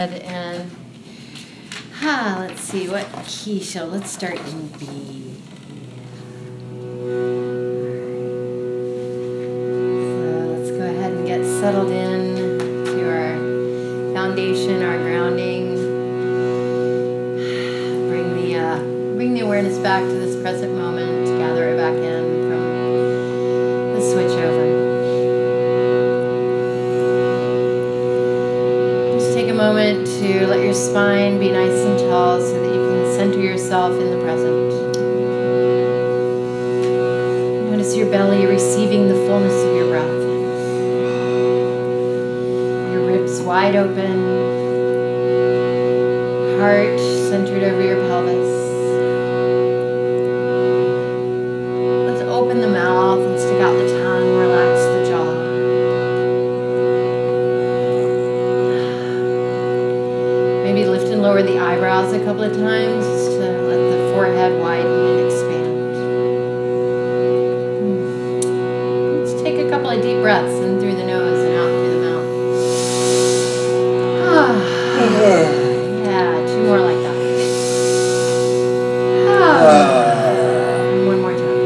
And let's see, what key shall, let's start in B. So let's go ahead and get settled in to our foundation, our grounding. Bring the awareness back to this present moment, gather it back in from the switch over. Take a moment to let your spine be nice and tall so that you can center yourself in the present. Notice your belly receiving the fullness of your breath. Your ribs wide open, heart centered over your pelvis. Let's open the mouth and stick out the tongue, relax the jaw. Maybe lift and lower the eyebrows a couple of times just to let the forehead widen and expand. Let's take a couple of deep breaths in through the nose and out through the mouth. Yeah, two more like that. And one more time.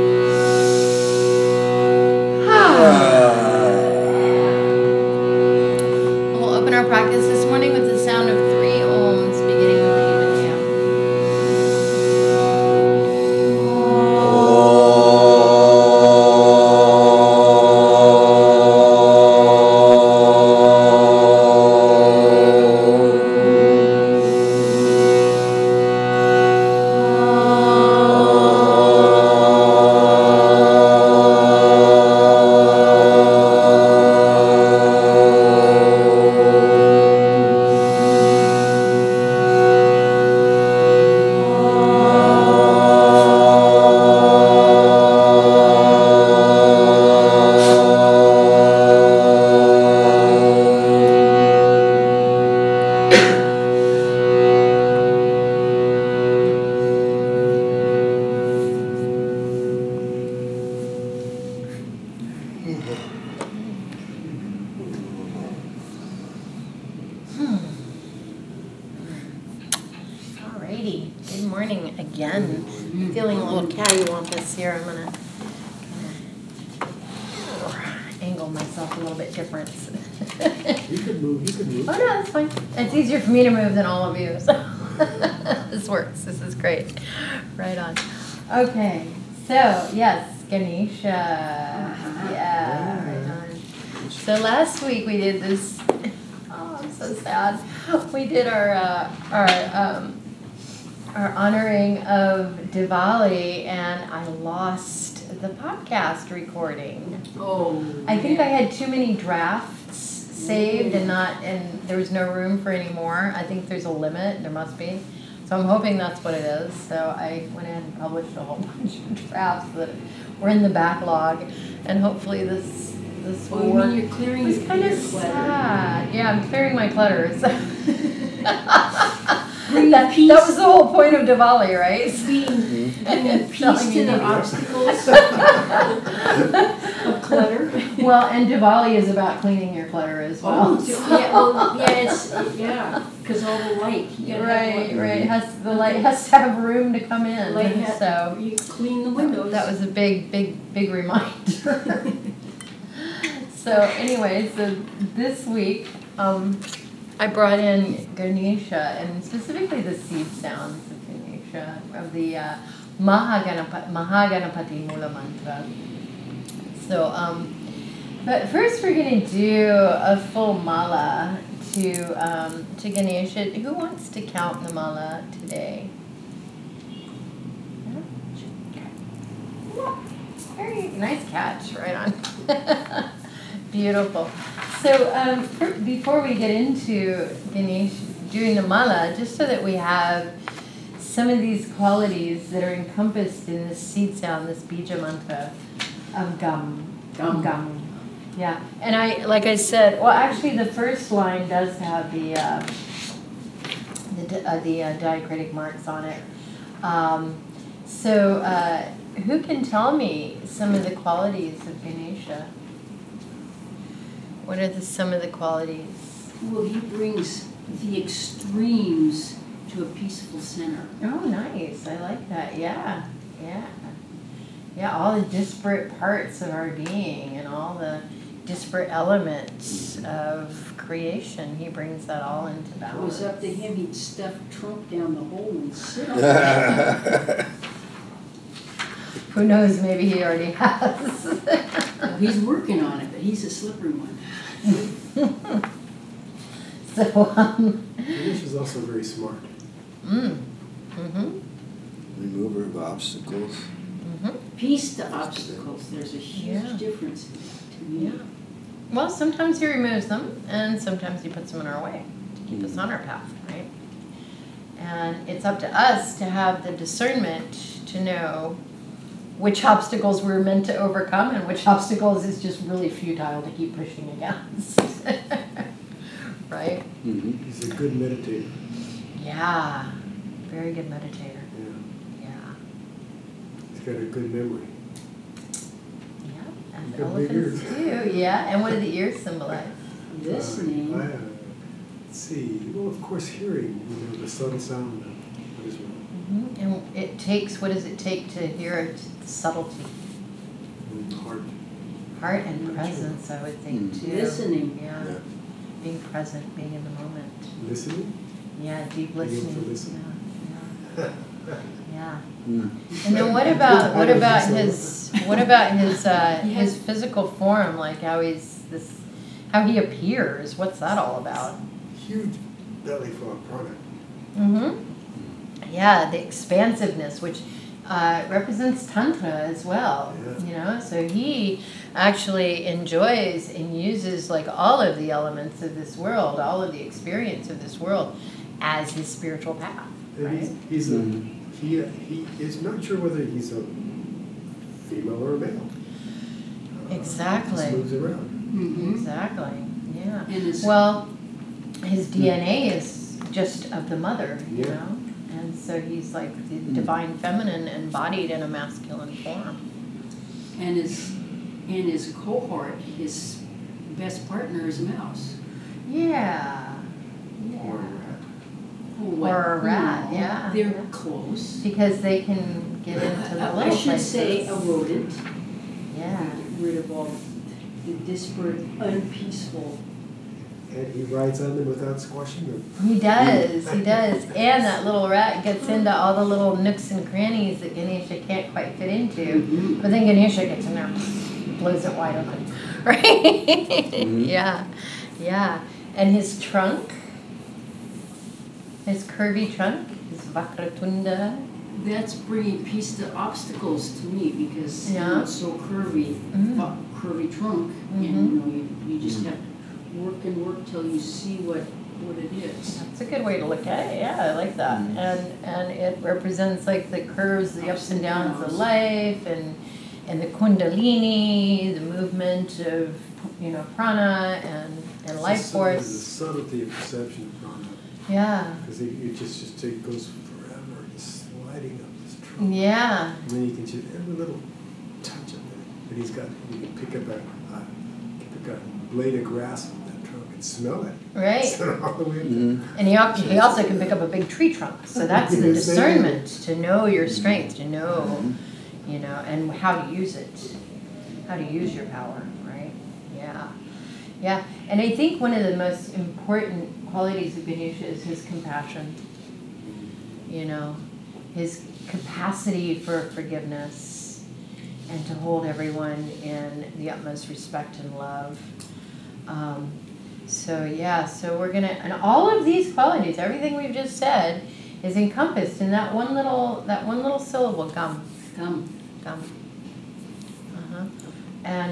We'll open our practice this morning with the sound of 3 ohms, beginning with the even tail. Alrighty, good morning again. Feeling a little cattywampus here. I'm gonna angle myself a little bit different. You can move. Oh no, that's fine. It's easier for me to move than all of you. So this works. This is great. Right on. Okay, so yes, Ganesha. Yeah, right on. So last week we did this. Oh, I'm so sad. We did our honoring of Diwali, and I lost the podcast recording. Oh. I think I had too many drafts saved and there was no room for any more. I think there's a limit. There must be. So I'm hoping that's what it is. So I went ahead and published a whole bunch of drafts that were in the backlog, and hopefully this will work. You're clearing It was kind of sad. Yeah, I'm clearing my clutter. So that was the whole point of Diwali, right? Bringing peace to the obstacles of clutter. Well, and Diwali is about cleaning your clutter as well. Because all the light. Right. The light has to have room to come in. So you clean the windows. That was a big reminder. So anyway, so this week, I brought in Ganesha, and specifically the seed sounds of Ganesha, of the Mahaganapati Mula Mantra. So, but first we're going to do a full mala to Ganesha. Who wants to count the mala today? Very nice catch, right on. Beautiful. So before we get into Ganesh doing the mala, just so that we have some of these qualities that are encompassed in this seed sound, this bija mantra of gum. Yeah, and like I said, well, actually the first line does have the diacritic marks on it. So who can tell me some of the qualities of Ganesha? What are some of the qualities? Well, he brings the extremes to a peaceful center. Oh, nice. I like that. Yeah. Yeah. Yeah, all the disparate parts of our being and all the disparate elements of creation, he brings that all into If it balance. was up to him, he'd stuff Trump down the hole and sit on it. Who knows, maybe he already has. Well, he's working on it, but he's a slippery one. So, Ganesh is also very smart. mm-hmm. Remover of obstacles. Peace to obstacles, there's a huge Yeah. difference to me. Yeah. Well, sometimes he removes them, and sometimes he puts them in our way to keep us on our path, right? And it's up to us to have the discernment to know which obstacles we're meant to overcome and which obstacles is just really futile to keep pushing against. Right? Mm-hmm. He's a good meditator. Yeah. Very good meditator. Yeah. Yeah. He's got a good memory. Yeah. And He's got big elephants ears. do. Yeah. And what do the ears symbolize? Listening. Let's see. Well, of course, hearing. You know, the subtle sound of what is wrong. And it takes, what does it take to hear it? Subtlety. And heart. Heart and presence, I would think, too. Listening. Yeah. Yeah. Being present, being in the moment. Listening. Yeah, deep Being able to listening. listen. Yeah. Yeah. Mm. And then what about his physical form, like how he appears? What's that all about? Huge belly for a product. Yeah, the expansiveness, which represents Tantra as well. Yeah. You know, so he actually enjoys and uses like all of the elements of this world, all of the experience of this world as his spiritual path. And Right? he's he is not sure whether he's a female or a male. Exactly. Just moves around. Mhm. Exactly. Yeah. And his- Well, his DNA is just of the mother, you Yeah. know, and so he's like the divine feminine embodied in a masculine form. And his cohort, his best partner is a mouse. Yeah. Or a Yeah. rat. Or a rat, No, yeah. They're close. Because they can get into the I little should places. say a rodent. Yeah. Get rid of all the disparate, unpeaceful. And he rides on them without squashing them. He does. And that little rat gets into all the little nooks and crannies that Ganesha can't quite fit into. Mhm. But then Ganesha gets in there and blows it wide open. Right? Yeah. Yeah. And his trunk, his curvy trunk, his Vakratunda. That's bringing peace to obstacles to me because Yeah. it's so curvy, Mhm. curvy trunk, and you just have to work till you see what it is. That's a good way to look at it. Yeah, I like that. And it represents like the curves, the ups and downs of life, and the Kundalini, the movement of prana and life The force. subtlety of perception of prana. Yeah. Because it just goes forever, just sliding up this trunk. Yeah. And then you can just every little touch of it. And you can pick up a blade of grass on that trunk and smell it. Right. All the way up. And he also can pick up a big tree trunk. So that's the discernment, to know your strength, to know, and how to use it, how to use your power, right? Yeah. Yeah. And I think one of the most important qualities of Ganesha is his compassion. His capacity for forgiveness and to hold everyone in the utmost respect and love. So we're gonna, and all of these qualities, everything we've just said, is encompassed in that one little syllable, gum. Come. Gum. And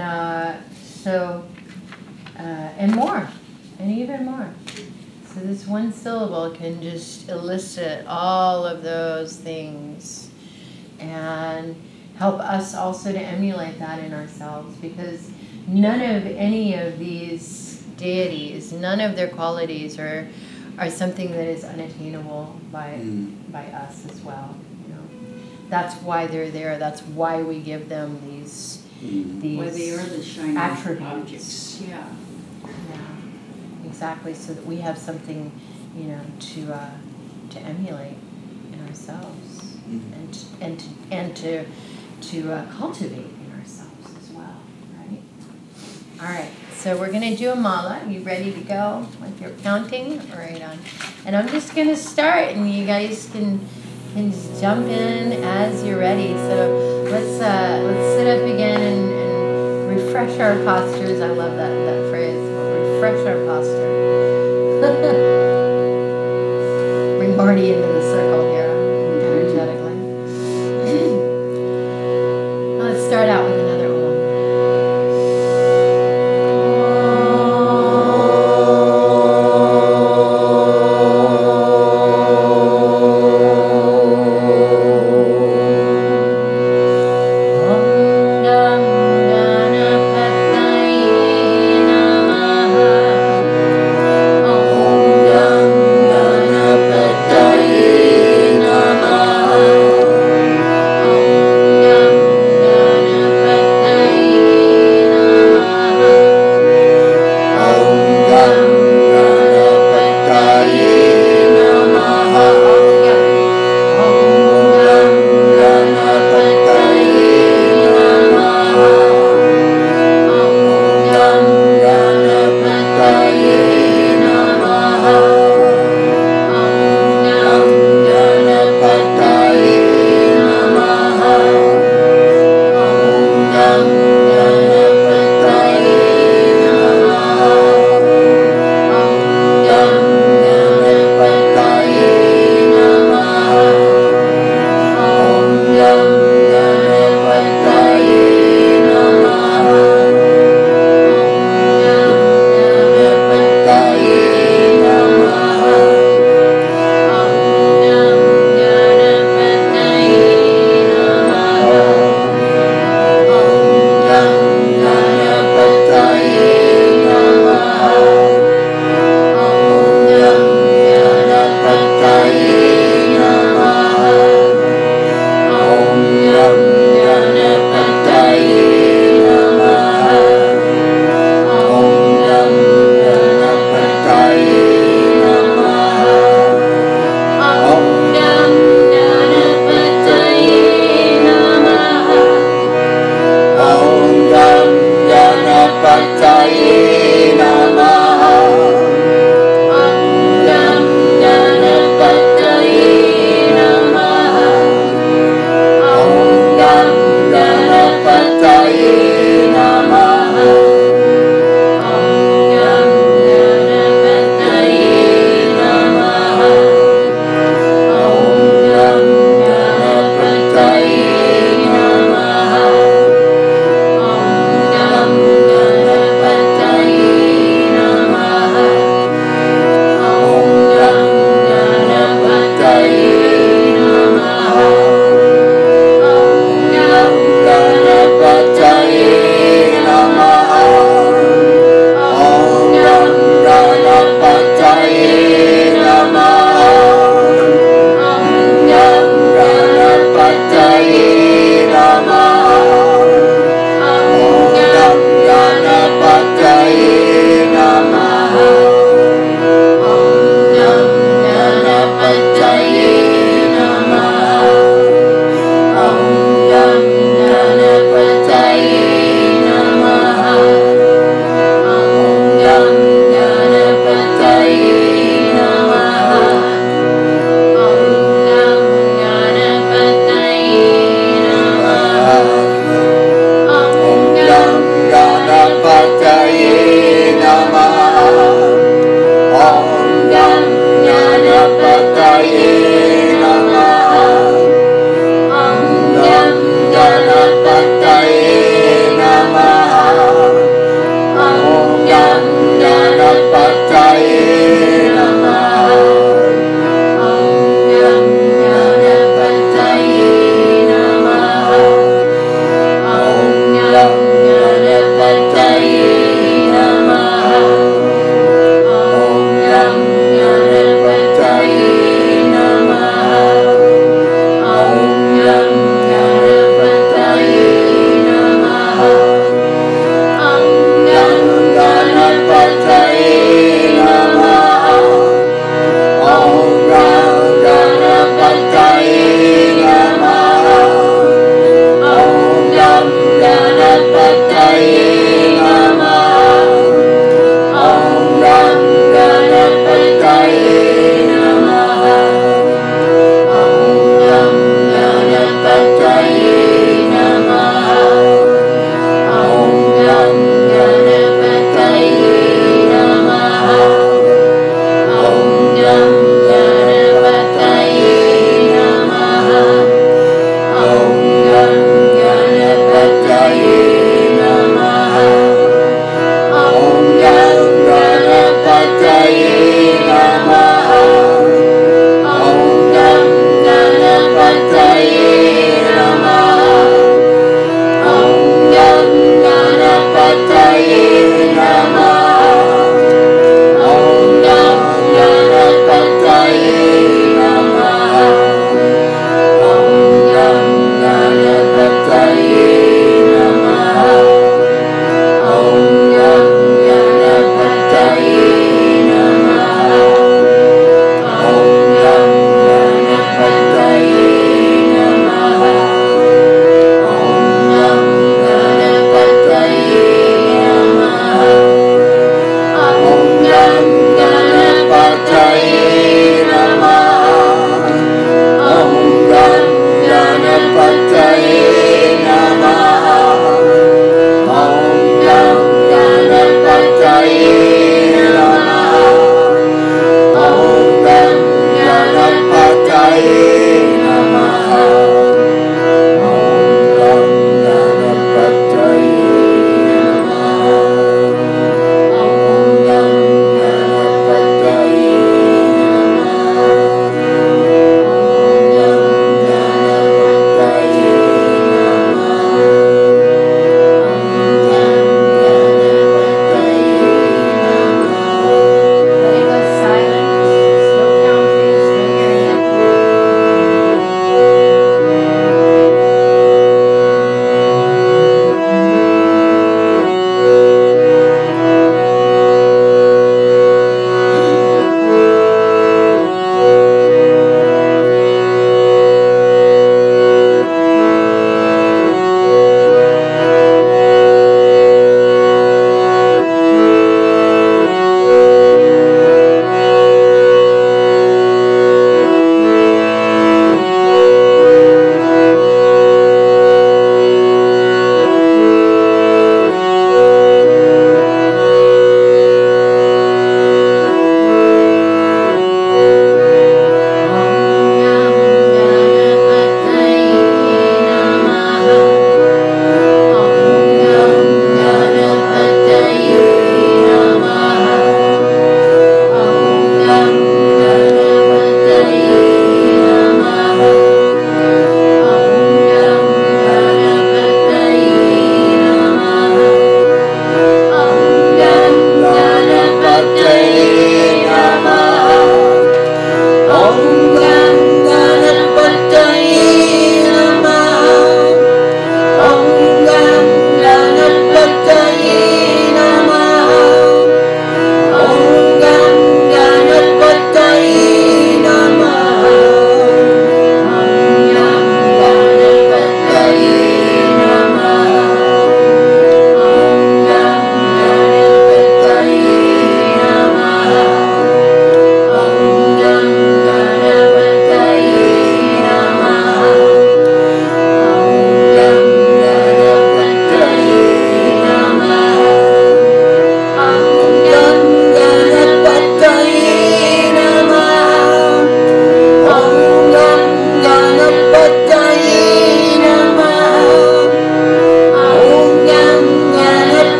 and more, and even more. So this one syllable can just elicit all of those things and help us also to emulate that in ourselves, because none of any of these deities, none of their qualities are something that is unattainable by us as well. That's why they're there. That's why we give them these Why they are the shining attributes. objects. Yeah. Yeah, exactly. So that we have something to emulate in ourselves, Mhm. and to cultivate in ourselves as well, right? All right, so we're gonna do a mala. You ready to go with your counting? Right on. And I'm just gonna start, and you guys can just jump in as you're ready. So let's sit up again and refresh our postures. I love that phrase. We'll refresh our posture. Bring Marty into the circle here, energetically. Let's start out with another Om. Om Gam Ganapataye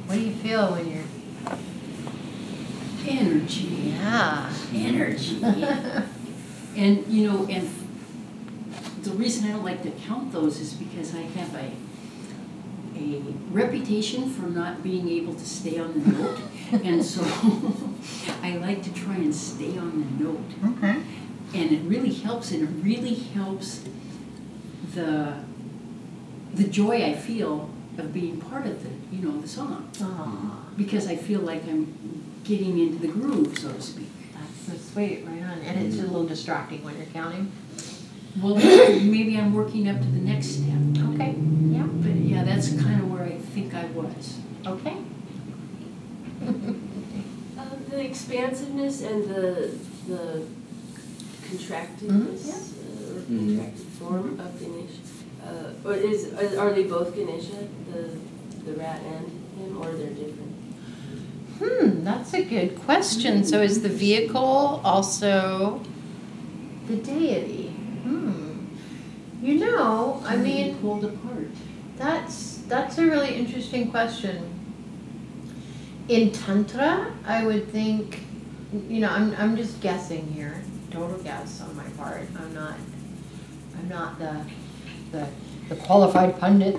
What do you feel when you're? Energy. Yeah. Energy. And, you know, and the reason I don't like to count those is because I have a reputation for not being able to stay on the note. And so I like to try and stay on the note. Okay. And it really helps, and it really helps the joy I feel of being part of the song. Aw, Because I feel like I'm getting into the groove, so to speak. that's so sweet, right on. And it's a little distracting when you're counting. Well, maybe I'm working up to the next step. Okay, yeah, But yeah, that's kind of where I think I was. okay. The expansiveness and the contractedness or contracted form of Ganesha, or are they both Ganesha, the rat and him, or they're different? That's a good question. So is the vehicle also the deity? You know, I mean, Pulled apart. that's a really interesting question. In Tantra, I would think, you know, I'm just guessing here, total guess on my part. I'm not the qualified pundit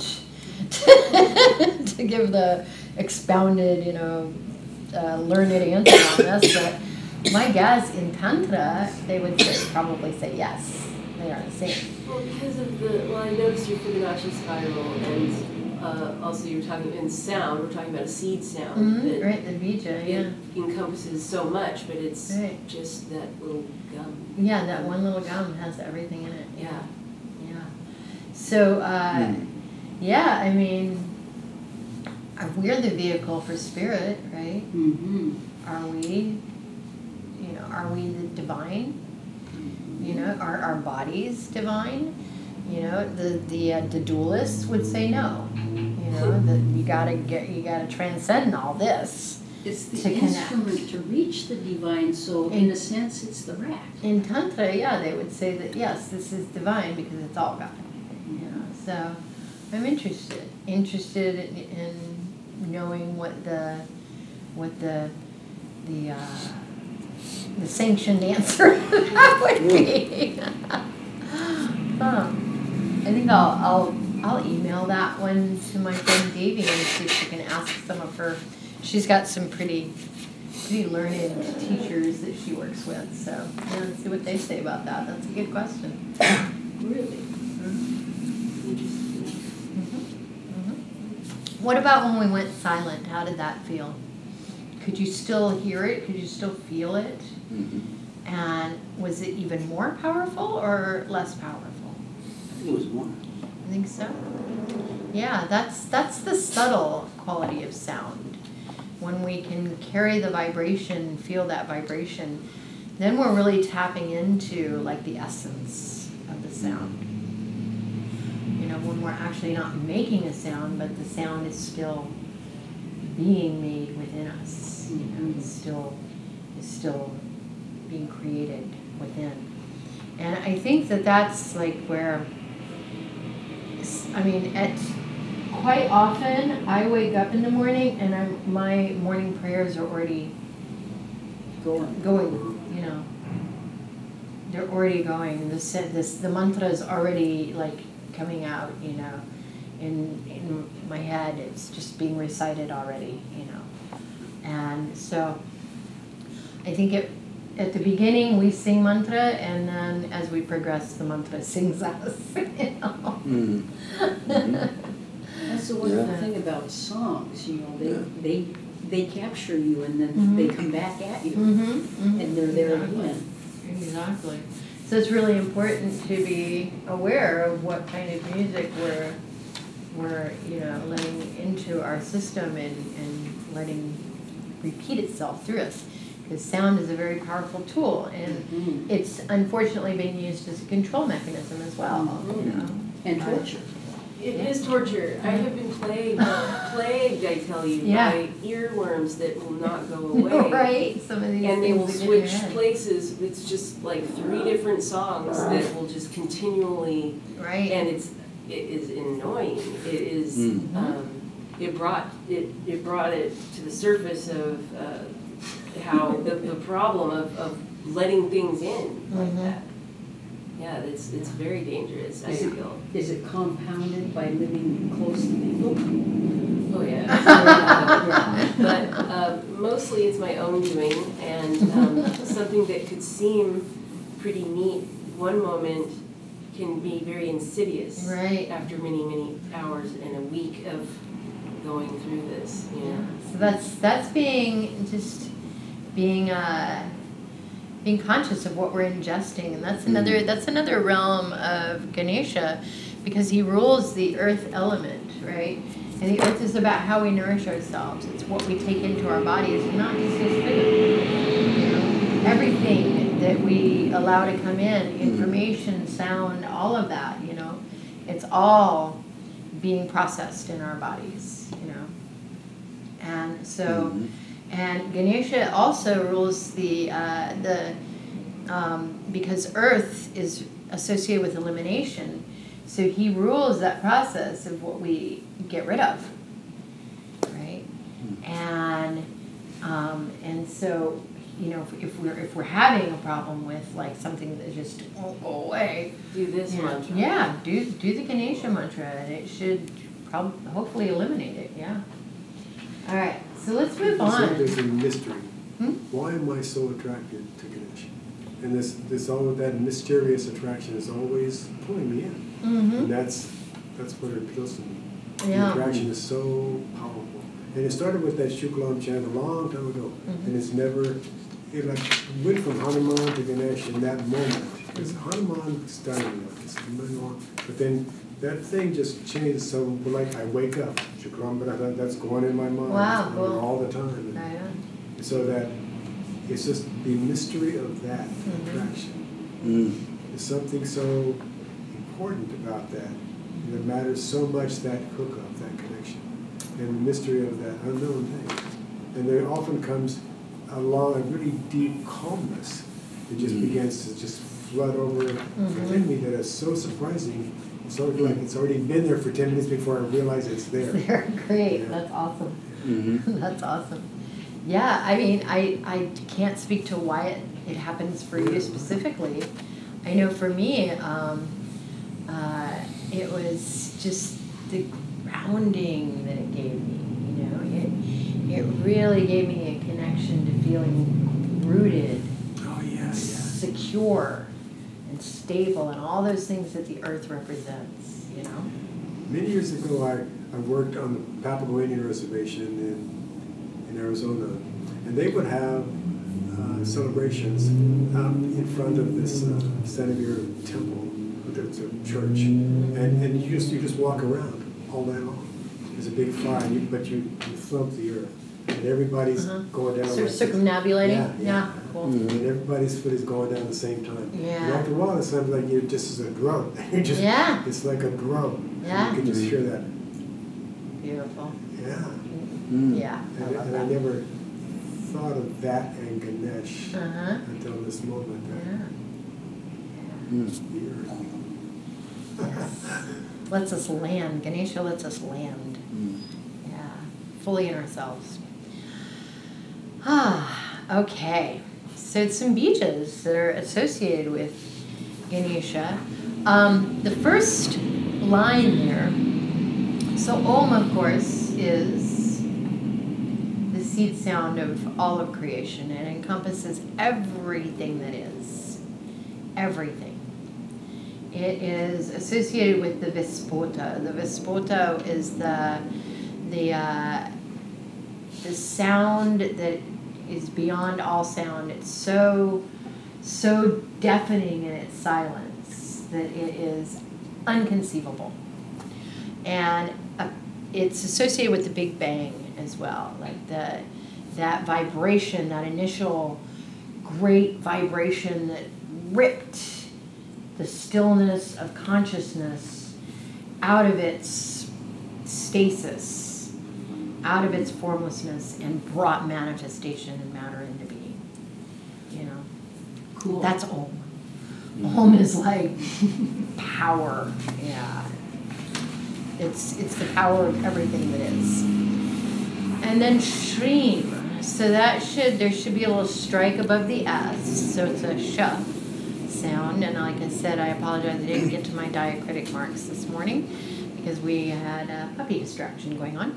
to give the expounded, you know, learned answer on this, but my guess in Tantra, they would probably say yes. They are the same. Well, because of I noticed your Fibonacci spiral, and also you were talking in sound. We're talking about a seed sound that Right, the bija, yeah. it encompasses so much, but it's Right. just that little gum. Yeah, that one little gum has everything in it. Yeah. Yeah. So, yeah, I mean, we're the vehicle for spirit, right? Mm-hmm. Are we, are we the divine? You know, are our bodies divine? You know, the dualists would say no. You know, that you gotta transcend all this. It's the To connect. instrument to reach the divine, so in a sense, it's the rat. In Tantra, yeah, they would say that yes, this is divine because it's all God. You know, so I'm interested in knowing what the sanctioned answer that would be. I think I'll email that one to my friend Davy and see if she can ask some of her. She's got some pretty learned teachers that she works with. So yeah, let's see what they say about that. That's a good question. Really? Interesting. What about when we went silent? How did that feel? Could you still hear it? Could you still feel it? And was it even more powerful or less powerful? I think it was more. I think so. Yeah, that's the subtle quality of sound. When we can carry the vibration, feel that vibration, then we're really tapping into like the essence of the sound. You know, when we're actually not making a sound, but the sound is still being made within us. You know, it's still being created within. And I think that's like where, I mean, quite often I wake up in the morning and my morning prayers are already going, you know. They're already going. The mantra is already like coming out, you know. In my head, it's just being recited already, you know. And so I think at the beginning we sing mantra, and then as we progress, the mantra sings us, you know. That's the wonderful thing about songs, you know, they capture you and then they come back at you, and they're there again. Exactly. So it's really important to be aware of what kind of music we're you know, letting into our system and letting repeat itself through us. Because sound is a very powerful tool, and it's unfortunately being used as a control mechanism as well. You know? And torture. It is torture. I have been plagued, I tell you, by earworms that will not go away. Right, some of these and they will things that get in your switch head. places. It's just like 3 different songs that will just continually, Right. and it is annoying. It is, it it brought it to the surface of how the problem of letting things in like Mhm. that. Yeah, it's very dangerous, I feel. Is it compounded by living close to people? Oh, yeah. But mostly it's my own doing, and something that could seem pretty neat one moment can be very insidious Right. after many, many hours and a week of going through this, you know. So that's being being conscious of what we're ingesting, and that's another realm of Ganesha, because he rules the earth element, right? And the earth is about how we nourish ourselves. It's what we take into our bodies, not just as food. You know, everything that we allow to come in, information, sound, all of that. You know, it's all being processed in our bodies. You know, and so. And Ganesha also rules because earth is associated with elimination, so he rules that process of what we get rid of, right? And so, you know, if we're having a problem with like something that just won't go away, Do this mantra. yeah, do the Ganesha mantra, and it should hopefully eliminate it. Yeah. All right. So let's move So on. there's a mystery. Hmm? Why am I so attracted to Ganesh? And this all of that mysterious attraction is always pulling me in. Mm-hmm. And that's what appeals to me. Yeah. The attraction is so powerful. And it started with that Shuklam chant a long time ago. Mhm. And it like went from Hanuman to Ganesh in that moment. Because Hanuman started me like this. But then that thing just changed. So like I wake up, Shuklam, but that's going in my mind. Wow, It's going cool. all the time. Right on. So that it's just the mystery of that Mhm. attraction. There's something so important about that. And it matters so much, that hookup, that connection, and the mystery of that unknown thing. And there often comes along a really deep calmness that just begins to just flood over within me that is so surprising. It's sort of like it's already been there for 10 minutes before I realize it's there. They're great. Yeah. That's awesome. That's awesome. Yeah, I mean, I can't speak to why it happens for you specifically. I know for me, it was just the grounding that it gave me. You know, it really gave me a connection to feeling rooted, Oh yeah, yeah. secure, and stable, and all those things that the earth represents. You know. Many years ago, I worked on the Papago Indian Reservation in Arizona, and they would have celebrations in front of this Santa Vera temple, it's a church, and you just walk around all day long. There's a big fire, but you thump the earth, and everybody's going down. Sort of like this. circumambulating. Yeah. Cool. And everybody's foot is going down at the same time. Yeah. And after a while, it sounds like you're just as a drum. You're just, Yeah. It's like a drum. Yeah. You can just hear that. Beautiful. Yeah. Yeah. I love And I that. never thought of that and Ganesh Uh-huh. until this moment. Yeah. The earth. Yes. Lets us land. Ganesha lets us land. Yeah. Fully in ourselves. Okay. So some beaches that are associated with Ganesha. The first line there, so Om, of course, is the seed sound of all of creation. It encompasses everything that is. Everything. It is associated with the Vispota. The Vispota is the sound that is beyond all sound. It's so deafening in its silence that it is unconceivable. And it's associated with the Big Bang as well, like that vibration, that initial great vibration that ripped the stillness of consciousness out of its stasis, out of its formlessness, and brought manifestation and matter into being. You know, Cool. that's Om. Om is like power. Yeah, it's the power of everything that is. And then Shreem. So there should be a little strike above the S. So it's a sh sound. And like I said, I apologize I didn't get to my diacritic marks this morning because we had a puppy distraction going on.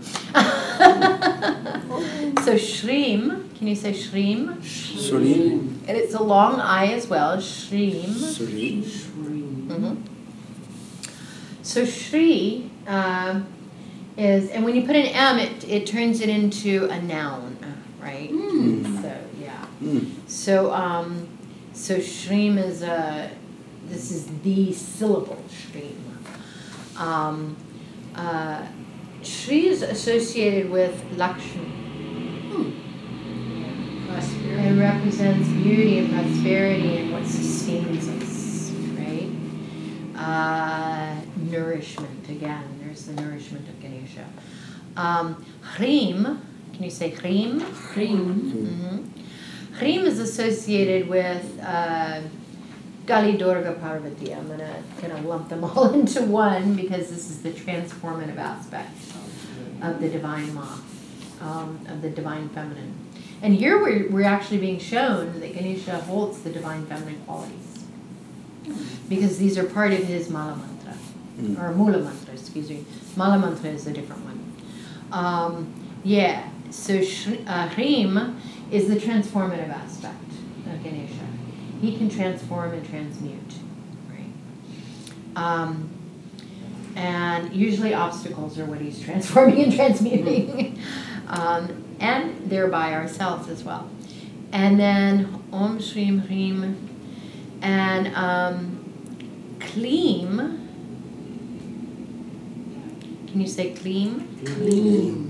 So Shreem. Can you say Shreem? Shreem. And it's a long I as well. Shreem. Shreem. Mm-hmm. So Shri is, and when you put an M, it turns it into a noun, right? So yeah. So Shreem is this is the syllable Shreem. Shri is associated with Lakshmi. Prosperity. It represents beauty and prosperity and what sustains us, right? Nourishment, again, there's the nourishment of Ganesha. Hrim, can you say Hrim? Hrim. Mm-hmm. Hrim is associated with Kali, Durga, Parvati. I'm going to kind of lump them all into one because this is the transformative aspect of the divine Ma, of the divine feminine. And here we're actually being shown that Ganesha holds the divine feminine qualities because these are part of his Mala mantra, or Mula mantra, excuse me. Mala mantra is a different one. So Hrim is the transformative aspect of Ganesha. He can transform and transmute, right? And usually obstacles are what he's transforming and transmuting. And thereby ourselves as well. And then Om Shrim Hrim and Kleem. Can you say Kleem? Kleem.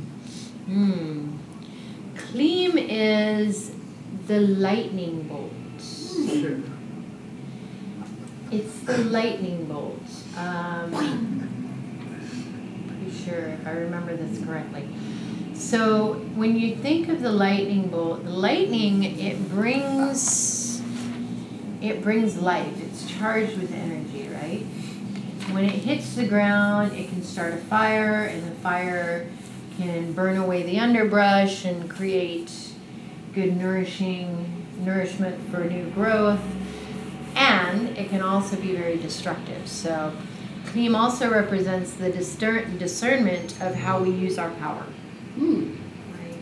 Kleem is the lightning bolt. It's the lightning bolt. Pretty sure if I remember this correctly. So when you think of the lightning bolt, the lightning, it brings life. It's charged with energy, right? When it hits the ground, it can start a fire, and the fire can burn away the underbrush and create good nourishment for new growth. And it can also be very destructive. So Kleem also represents the discernment of how we use our power. Right.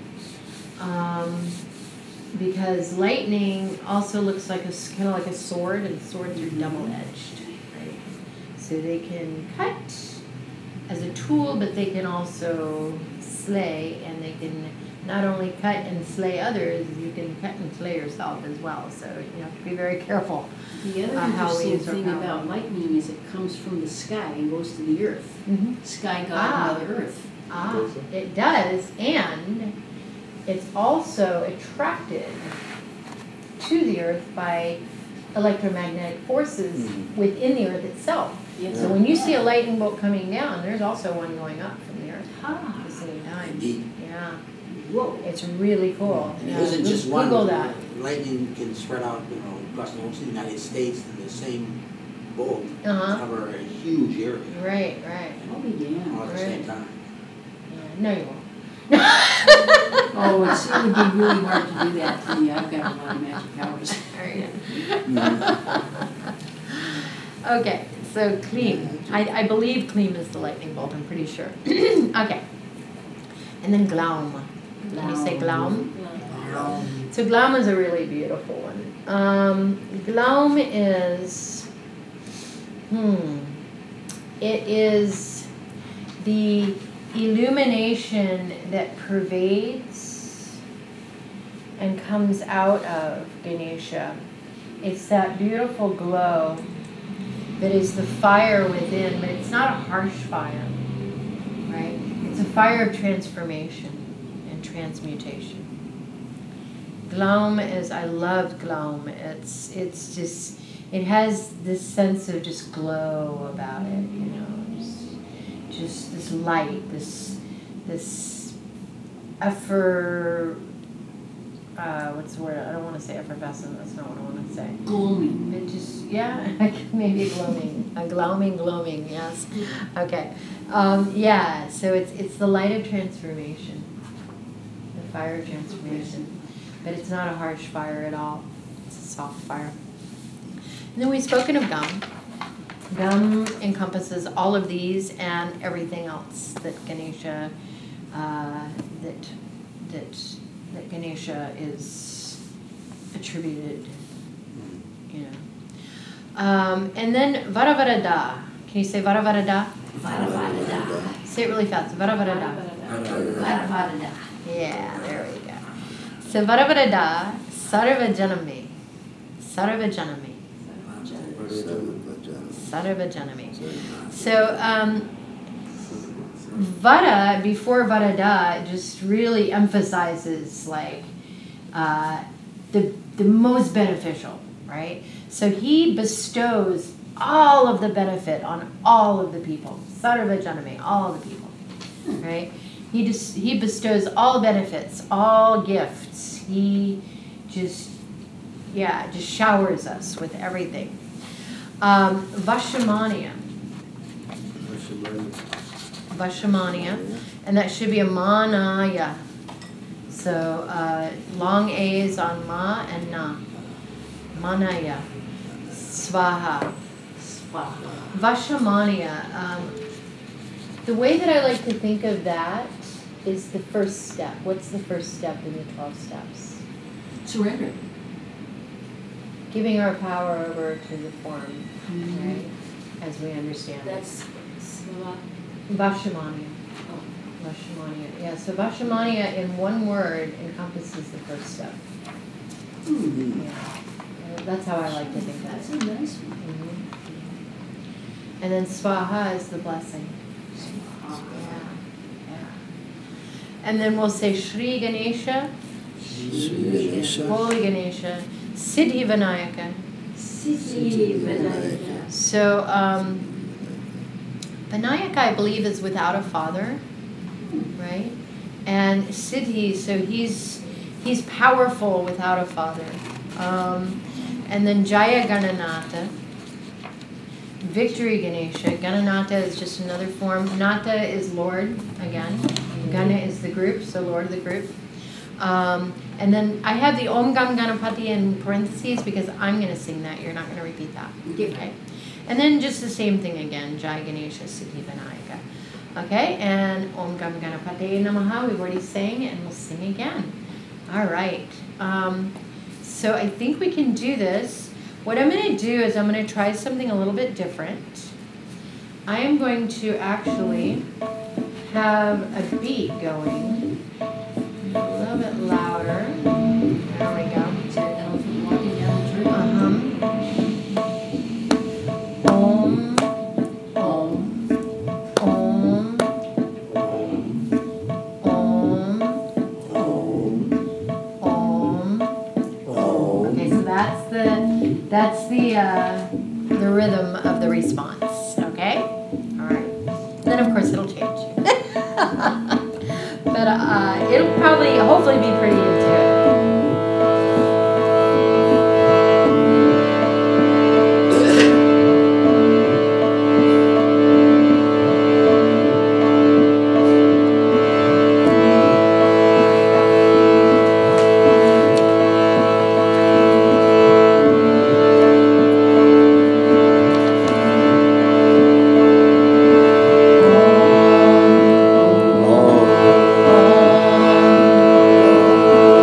Because lightning also looks like kind of like a sword, and swords are double-edged, right? So they can cut as a tool, but they can also slay, and they can not only cut and slay others, you can cut and slay yourself as well. So you have to be very careful. The other how we interesting use our thing power. about lightning is it comes from the sky and goes to the earth. Mm-hmm. Sky god, Mother Earth. It does, and it's also attracted to the earth by electromagnetic forces within the earth itself. Yes. So when you see a lightning bolt coming down, there's also one going up from the earth Ah. at the same time. Indeed. Yeah, Whoa. it's really cool. And Yeah, it isn't just one. Google that. Lightning can spread out, across most of the United States in the same bolt, Uh-huh. cover a huge area Right. I'll be damned. all at the same time. Yeah. No, you won't. Oh, it would be really hard to do that to me. I've got a lot of magic powers. Okay, so Kleem. I believe Kleem is the lightning bolt, I'm pretty sure. Okay. And then Glaum. Can you say Glaum? So Glaum is a really beautiful one. Glaum is, it is the illumination that pervades and comes out of Ganesha. It's that beautiful glow that is the fire within, but it's not a harsh fire, right? It's a fire of transformation and transmutation. Glaum is, I love Glaum. It's just, it has this sense of just glow about it, just this light, this what's the word? I don't want to say effervescent. That's not what I want to say. Gloaming. It just, yeah, maybe gloaming, yes. Okay. So it's the light of transformation. fire transformation. But it's not a harsh fire at all. It's a soft fire. And then we've spoken of gum. Gum encompasses all of these and everything else that Ganesha that Ganesha is attributed, you know. And then Varavarada. Can you say Varavarada? Varavarada. Say it really fast. Varavarada. Varavarada. Yeah, there we go. So Varavarada, Sarvajanami. Sarvajanami. Sarvajanami. So Vara, before Varada, just really emphasizes like the most beneficial, right? So he bestows all of the benefit on all of the people. Sarvajanami, all the people, right? He bestows all benefits, all gifts. He just showers us with everything. Vashamaniya. Vashamaniya. And that should be a manaya. So long A's on ma and na. Manaya. Svaha. Vashamaniya. The way that I like to think of that is the first step. What's the first step in the 12 steps? Surrender. Giving our power over to the form, right? As we understand it. That's Svava. Vashamaniya. Oh. Vashamaniya. Yeah, so Vashamaniya in one word encompasses the first step. Yeah. That's how I like to think That's that. a nice one. And then Swaha is the blessing. Swaha. Yeah. And then we'll say Shri Ganesha, Holy Ganesha, Siddhi Vinayaka. Siddhi Vinayaka. So Vinayaka, I believe, is without a father, right? And Siddhi, so he's powerful without a father. And then Jaya Gananatha, Victory Ganesha. Gananatha is just another form. Nata is Lord, again. Gana is the group, so Lord of the group. And then I have the Om Gam Ganapati in parentheses because I'm going to sing that. You're not going to repeat that. Okay. And then just the same thing again. Jai Ganesha Siddhi Vinayaka. Okay, and Om Gam Ganapati Namaha. We've already sang and we'll sing again. All right. So I think we can do this. What I'm going to do is I'm going to try something a little bit different. I am going to actually have a beat going a little bit louder. There we go. Is that elephant walking down the tree? Om, Om. Om, Om. Okay, so that's the rhythm of the response. Okay. All right. Then of course it'll change. But it'll probably, hopefully, be pretty intuitive. Om.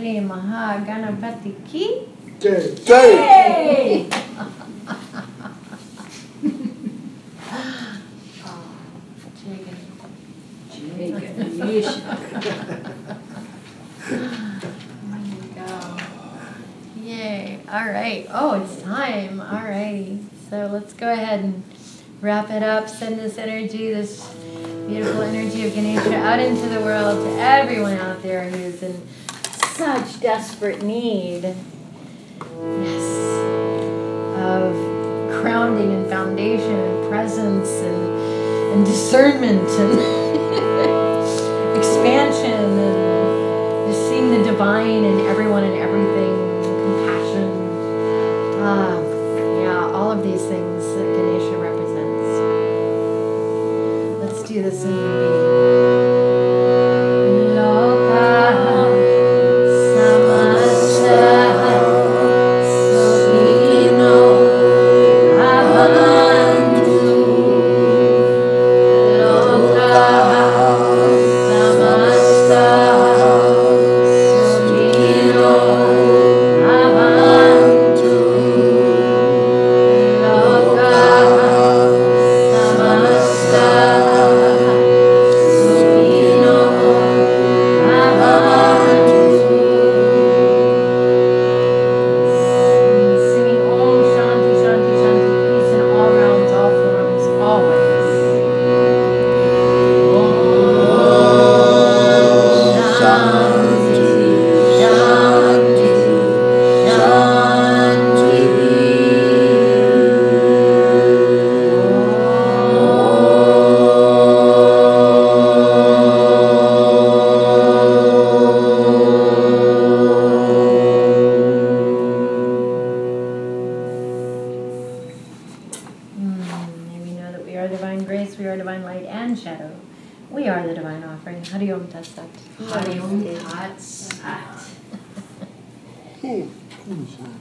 Shri Maha Ganapati Ki. Okay. Hey! Jai Ganesha. There you go. Yay. All right. Oh, it's time. All righty. So let's go ahead and wrap it up. Send this energy, this beautiful energy of Ganesha out into the world to everyone out there who's in such desperate need. Yes. Of grounding and foundation and presence and discernment and expansion and just seeing the divine in everyone and everything, compassion. Yeah, all of these things that Ganesha represents. Let's do this in B. Loka samasta sukhino bhavantu. Loka samasta sukhino bhavantu. Loka samasta sukhino bhavantu. Singing Om Shanti Shanti Shanti, peace in all realms, all forms, always. Om Shanti Shanti May we know that we are divine grace, we are divine light and shadow. We are the divine offering. Hari Om Tat Sat. Hari Om Tat Sat.